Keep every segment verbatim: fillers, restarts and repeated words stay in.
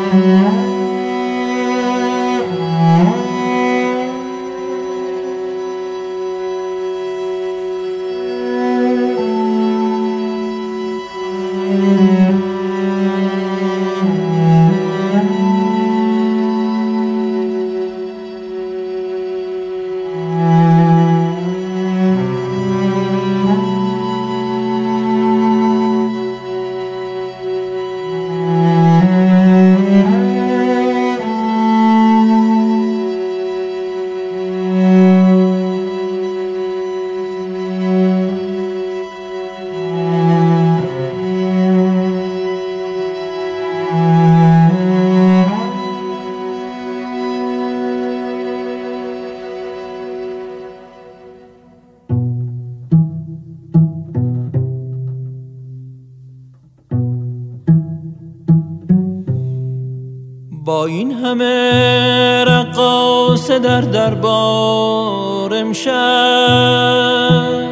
با این همه رقاصه در دربار امشب،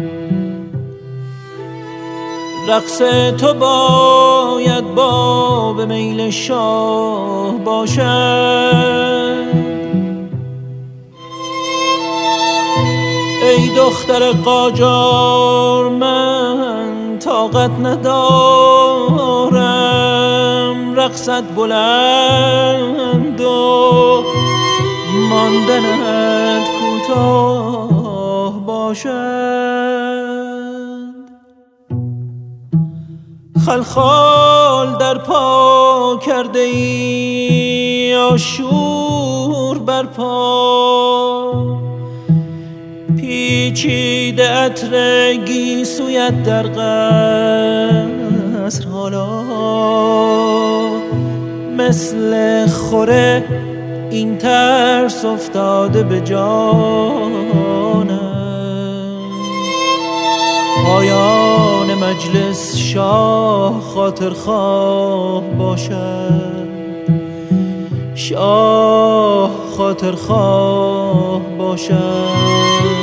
رقص تو باید باب میل شاه باشد. ای دختر قاجار من طاقت ندارم، رقصت بلند و ماندنت کوتاه باشد. خلخال در پا کرده ای آشور بر پا، پیچیده عطر گیسویت در قصر حالا مثل خوره این ترس افتاده به جانم. پایان مجلس شاه خاطر خواه باشد، شاه خاطر خواه باشد.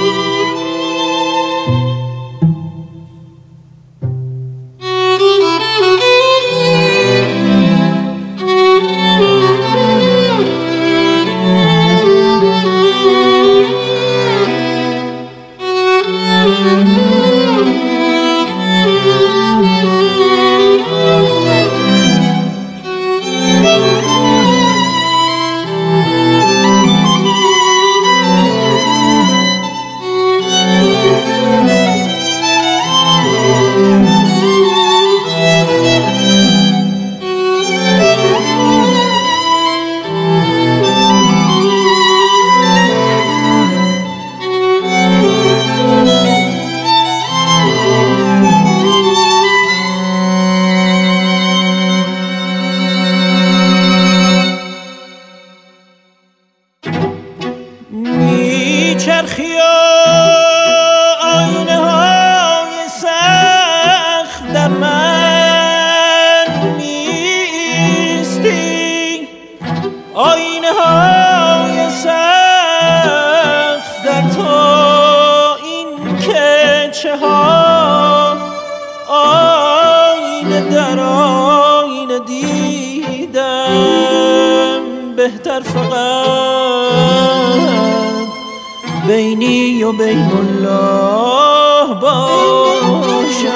بهتر فقط بینی و بین الله باشد.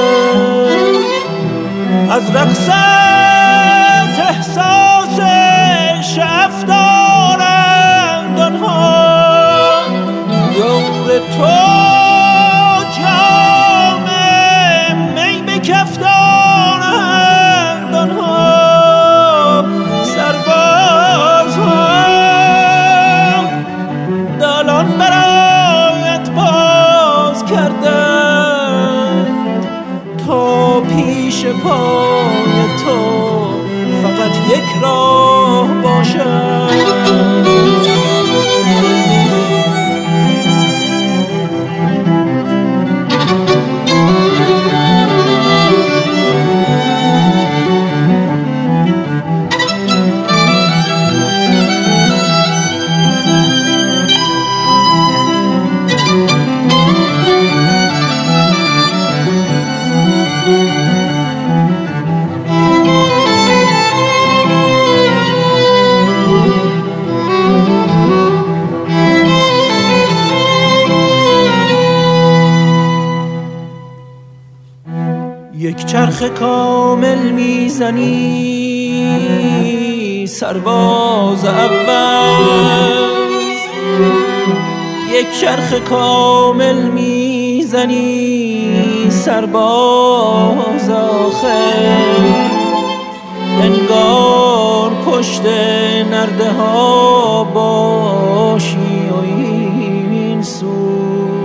از رقصت احساس شعف دارند آنها، دور تو جام می به کف دارند آنها. پای تو فقط یک راه باشد. یک چرخ کامل میزنی سرباز اول، یک چرخ کامل میزنی سرباز آخر، انگار پشت نرده ها باشی و این سو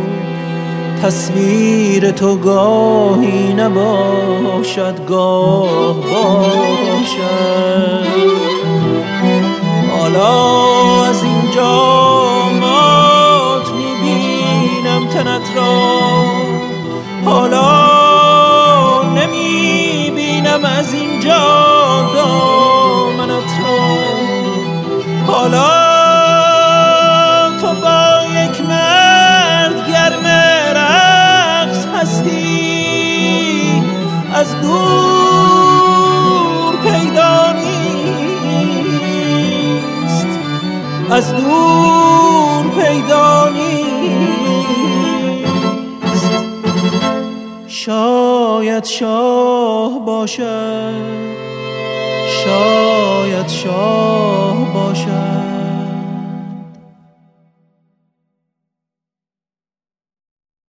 تصویر تو گاهی نباشد گاه باشد. حالا از اینجا مات میبینم تنت را، حالا نمیبینم از اینجا دامنت را. حالا تو با یک مرد گرم رقص هستی، از دور پیدا نیست، از دور پیدا نیست. شاید شاه باشد، شاید شاه باشد.